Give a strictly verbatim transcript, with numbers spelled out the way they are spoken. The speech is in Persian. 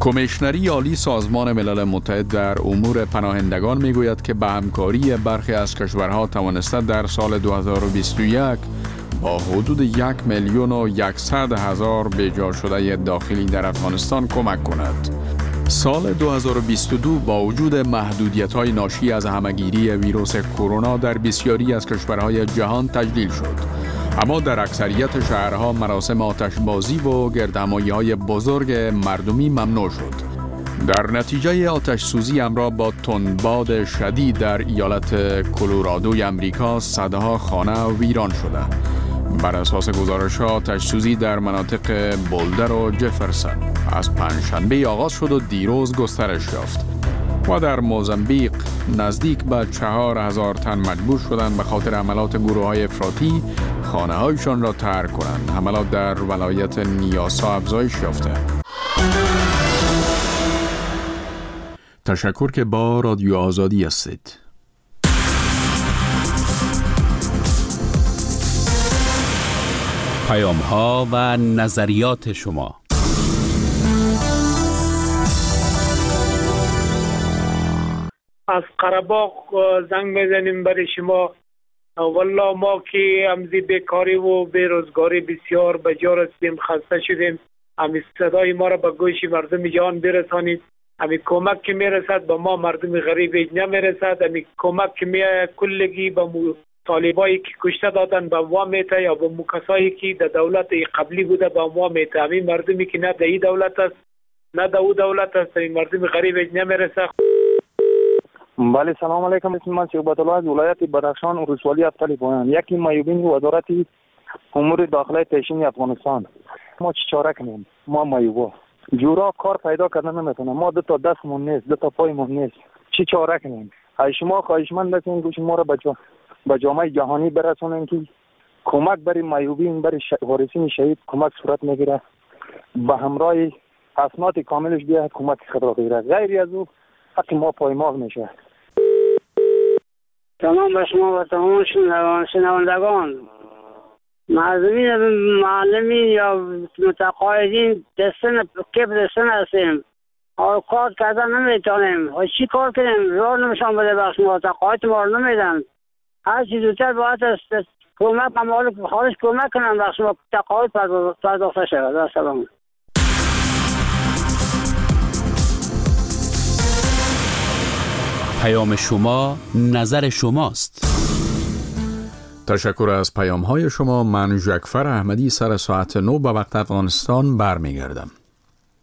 کمیشنری عالی سازمان ملل متحد در امور پناهندگان میگوید که به همکاری برخی از کشورها توانسته در سال دو هزار و بیست و یک با حدود یک میلیون و یکصد هزار بیجا شده داخلی در افغانستان کمک کند. سال دو هزار و بیست و دو با وجود محدودیت‌های ناشی از همه‌گیری ویروس کرونا در بسیاری از کشورهای جهان تجلیل شد. اما در اکثریت شهرها مراسم آتشبازی و گردهمایی‌های بزرگ مردمی ممنوع شد. در نتیجه آتش سوزی همراه با تندباد شدید در ایالت کلرادوی امریکا صدها خانه ویران شده. بر اساس گزارش‌ها آتش سوزی در مناطق بولدر و جفرسون از پنجشنبه آغاز شد و دیروز گسترش یافت و در موزامبیق نزدیک به چهار هزار تن مجبور شدند به خاطر حملات گروه‌های افراطی خانه‌هایشان را ترک کنند. حملات در ولایت نیاسا افزایش یافته. تشکر که با رادیو آزادی هستید. پیام ها و نظریات شما. از قره‌باغ زنگ میزنیم برای شما. والله ما که امزی بیکاری و بیروزگاری بسیار بجا رسیدیم، خسته شدیم. امی صدای ما را به گوش مردم جهان برسانید. امی کمک که میرسد به ما مردم غریب نمیرسد. امی کمک که می کلگی به طالبایی که کشته دادن به ما میته یا به کسایی که در دولت قبلی بوده به ما میته. امی مردمی که نه در این دولت است نه در او دولت است، این مردم غریب نمیرسد. بله، سلام علیکم. اسم من شعبت الله از ولایت بدخشان ولسوالی افتالی پایان. یکی مایوبین وزارت امور داخلی پیشین افغانستان. ما چه چاره کنیم؟ ما مایوبا جورا کار پیدا کردن نمیتونم. ما دو تا دستمون نیست، دو تا پایمون نیست. چه چاره کنیم؟ ای شما خواهشمند هستیم گوش ما را بچا به جامعه جهانی برسونین که کمک برای مایوبین، برای وارثین شهید کمک صورت میگیره. به همراه اسناد کاملش بیاید کمک خود را بگیره. غیر از او حق ما پایمال میشه. تمام به شما و تمام شنوندگان، معلمین معلمین یا متقاعدین دستن کپ دستن هستیم و کار کردن نمیتونیم. و چی کار کنیم؟ راه نمیشان بده بخش ما تقاعد ما رو نمیدن. هر چیز زودتر باید است کمک ممالک خارج کمک کنن بخش ما تقاعد پرداخته شود. سلام. پیام شما نظر شماست. تشکر از پیام های شما. من جعفر احمدی سر ساعت نو به وقت افغانستان برمیگردم.